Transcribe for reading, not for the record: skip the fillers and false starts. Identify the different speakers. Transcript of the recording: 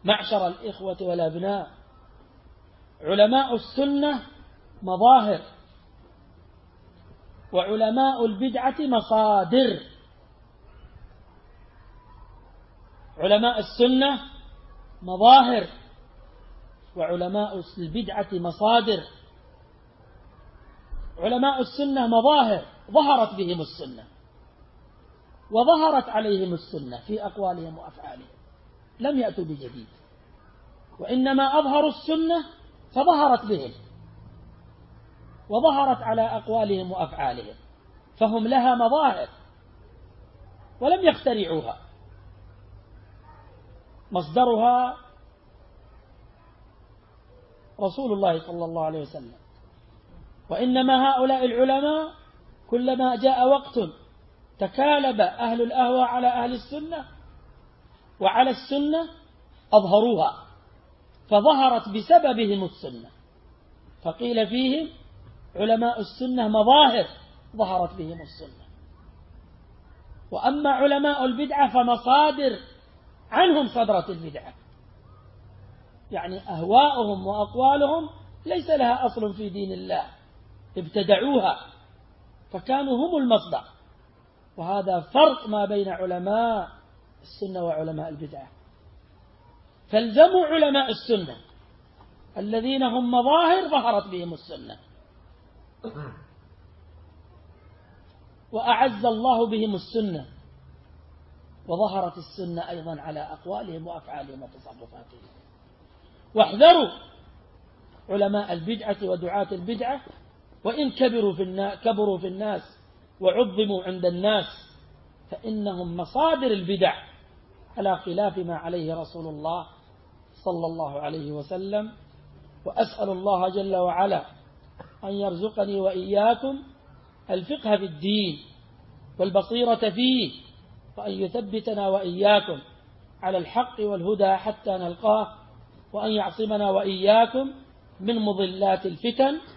Speaker 1: معشر الإخوة والأبناء، علماء السنة مظاهر، وعلماء البدعة مصادر. علماء السنة مظاهر، وعلماء البدعة مصادر. علماء السنة مظاهر ظهرت بهم السنة، وظهرت عليهم السنة في أقوالهم وأفعالهم، لم يأتوا بجديد، وإنما أظهروا السنة فظهرت بهم، وظهرت على أقوالهم وأفعالهم، فهم لها مظاهر ولم يخترعوها. مصدرها رسول الله صلى الله عليه وسلم. وإنما هؤلاء العلماء كلما جاء وقت تكالب أهل الأهوى على أهل السنة وعلى السنة أظهروها، فظهرت بسببهم السنة، فقيل فيهم علماء السنة مظاهر ظهرت بهم السنة. وأما علماء البدعة فمصادر عنهم صدرت البدعة، يعني أهواؤهم وأقوالهم ليس لها أصل في دين الله، ابتدعوها فكانوا هم المصدر. وهذا فرق ما بين علماء السنة وعلماء البدعة. فالزموا علماء السنة الذين هم مظاهر ظهرت بهم السنة، وأعز الله بهم السنة، وظهرت السنة أيضا على أقوالهم وأفعالهم وتصرفاتهم. واحذروا علماء البدعة ودعاة البدعة، وإن كبروا في الناس وعظموا عند الناس، فإنهم مصادر البدع على خلاف ما عليه رسول الله صلى الله عليه وسلم. وأسأل الله جل وعلا أن يرزقني وإياكم الفقه في الدين والبصيرة فيه، وأن يثبتنا وإياكم على الحق والهدى حتى نلقاه، وأن يعصمنا وإياكم من مضلات الفتن،